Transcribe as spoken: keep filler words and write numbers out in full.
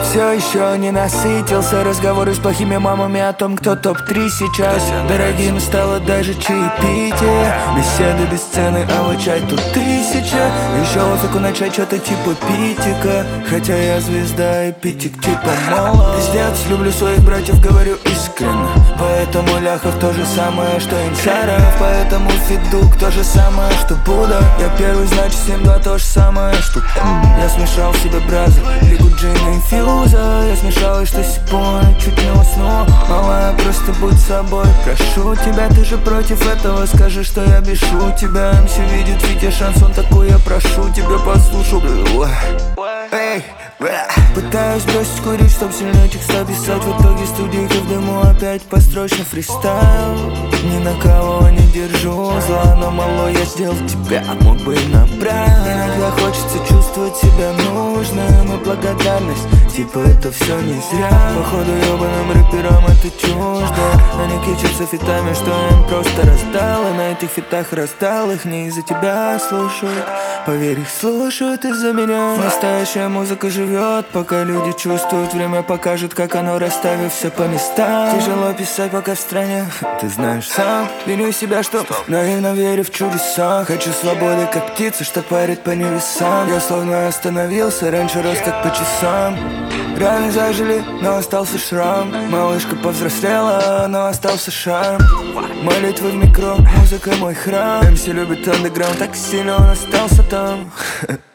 все еще не насытился. Разговоры с плохими мамами о том, кто топ-три сейчас. Дорогим стало даже чаепитие. Беседы без цены, а вот чай тут тысяча. Еще музыку начать что-то типа питика. Хотя я звезда и питик типа мало. Пиздец, люблю своих братьев, говорю искренне. Поэтому Ляхов то же самое, что Инсаров. Поэтому Федук то же самое, что Буда. Я первый, значит семь два то же самое, что м-м. Я смешал в себе бразер, лигу джина и фьюза. Я смешал и что сегодня чуть не усну. Малая, просто будь собой, прошу тебя. Ты же против этого, скажи, что я бешу тебя. эм си видит, видя шансон такой, я прошу тебя, послушай. Эй, пытаюсь бросить курить, чтоб сильнее текста писать. В итоге в студиях и в дыму опять построчно фристайл. Ни на кого не держу зла, но мало я сделал тебя, мог бы и набрать. Иногда хочется чувствовать себя нужным, и благодарность, типа это все не зря. Походу ебаным рэперам это чуждо. Они кичатся фитами, что им просто раздал. И на этих фитах раздал их не из-за тебя слушают. Поверь, их слушают из-за меня. Настоящая музыка живет, пока люди чувствуют. Время покажет, как оно, расставив все по местам. Тяжело писать, пока в стране, ты знаешь сам. Виню себя, что наивно верю в чудеса. Хочу свободы, как птица, что парит по небесам. Я словно остановился, раньше рос как по часам. Раны зажили, но остался шрам. Малышка повзрослела, но остался шарм. Молитвы в микро, музыка мой храм. эм си любит андеграунд, так сильно он остался там.